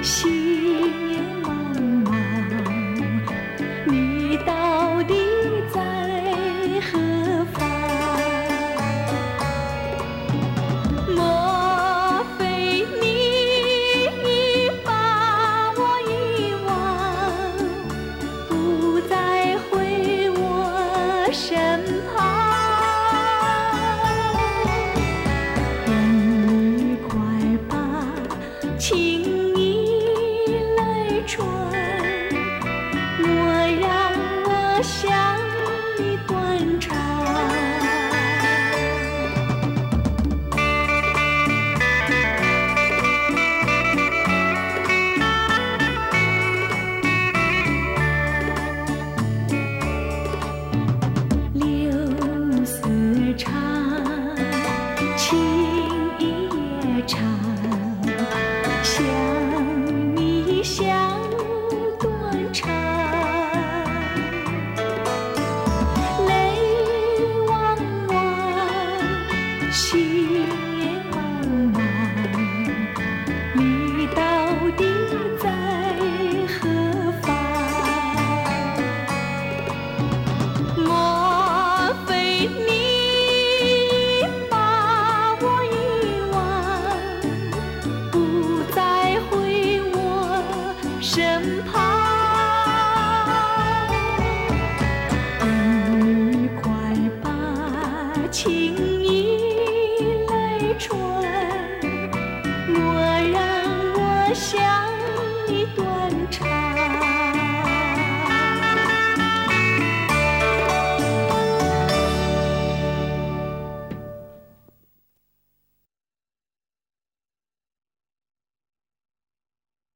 心也茫茫，你到底在何方？莫非你已把我遗忘，不再回我身旁？愿你快把情意来传，莫让我向你断肠。柳丝长，情意也长，想你想断肠。泪汪汪，心也茫茫，你到底